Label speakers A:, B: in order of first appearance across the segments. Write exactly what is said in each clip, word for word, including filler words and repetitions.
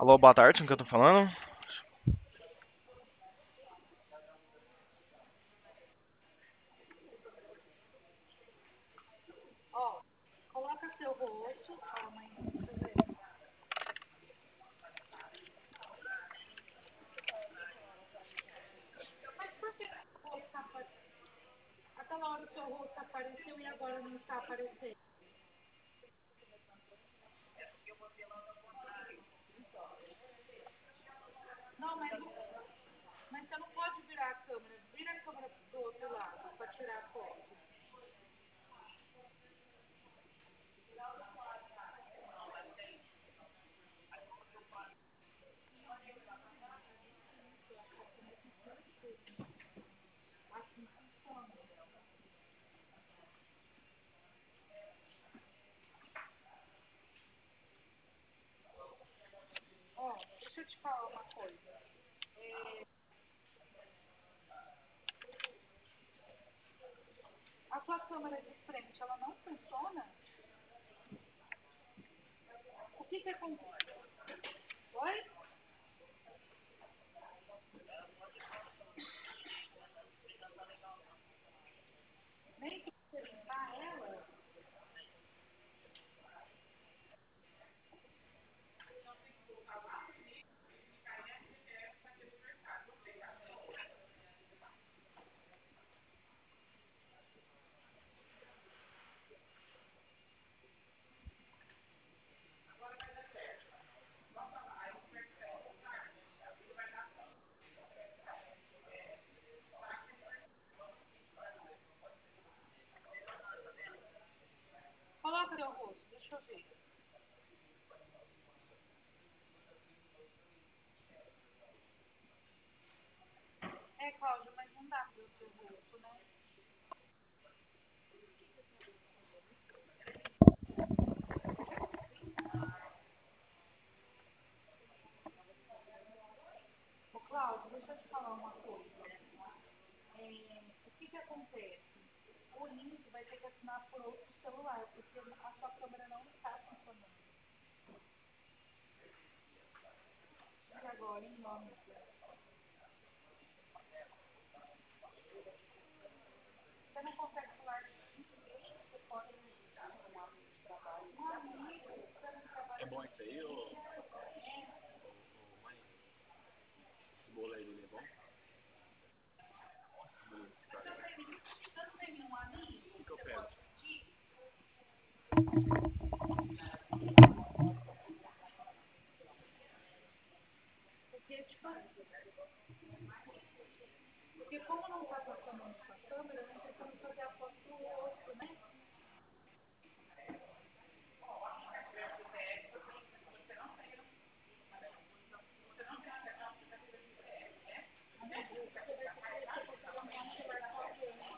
A: Alô, boa tarde, com quem eu tô falando?
B: Ó, coloca seu rosto, calma aí, deixa eu ver. Mas por que o rosto tá aparecendo? Aquela hora o seu rosto apareceu e agora não está aparecendo. Não, mas, mas você não pode virar a câmera. Vira a câmera do outro lado para tirar a foto. Assim funciona. Ó, deixa eu te falar uma coisa. É, a sua câmera de frente, ela não funciona? O que que acontece? Oi? Nem que você limpar ela? Coloca seu rosto, deixa eu ver. É, Cláudia, mas não dá para ver o seu rosto, né? Ô, Cláudio, deixa eu te falar uma coisa. É, o que que acontece? O link vai ter que assinar por outro celular, porque a sua câmera não está funcionando. E agora, em nome de... Você não consegue falar de você pode... Um amigo, você não
C: É
B: trabalha
C: bom
B: com
C: isso aí, ô, ô mãe? Esse bolo aí dele é bom?
B: Você não tem nenhum amigo
C: O que,
B: que
C: que eu
B: você
C: pego?
B: pode pedir? Porque, tipo assim, porque como não está funcionando com a câmera, não tem como fazer a foto do rosto, né? Amigo, você vai ter que você consegue arrumar um celular com alguém.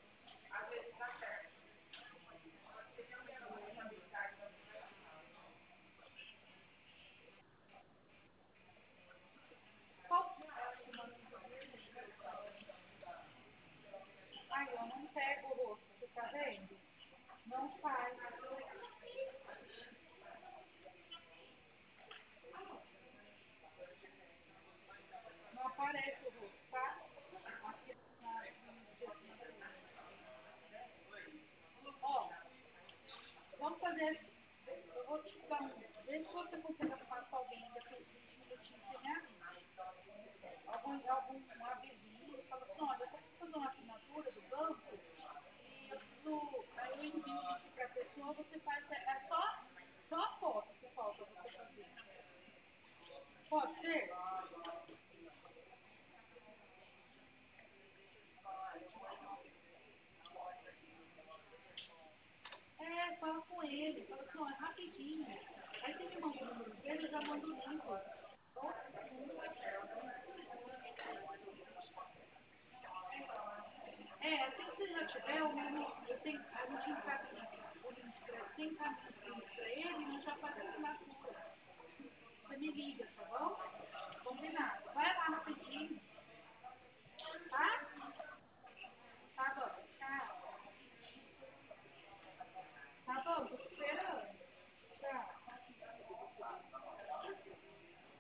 B: Qual que é o amigo dele? Ai, eu não pego o rosto, você tá vendo? Não faz. Não aparece o rosto, tá? Aqui na imagem dele. Ó, vamos fazer assim. Eu vou te dar um. Vê se você consegue arrumar com alguém daqui uns vinte minutinhos, você me avisa. Algum, algum avisinho, fala assim, olha, eu preciso fazer uma assinatura do banco e eu preciso. Aí eu envio o link pra pessoa, você faz. É só, só a foto que falta você fazer. Pode ser? É, fala com ele, fala assim, ó, é rapidinho. Aí você me manda o número dele, eu já mando o link. É, assim que você já tiver, o mesmo, eu tenho, a gente encaminha o link pra, você encaminha o link pra ele e eu já faço a assinatura. Você me liga, tá bom? Combinado. Vai lá rapidinho, tá? Tá bom, tchau. Tá bom, tô te esperando. Tchau.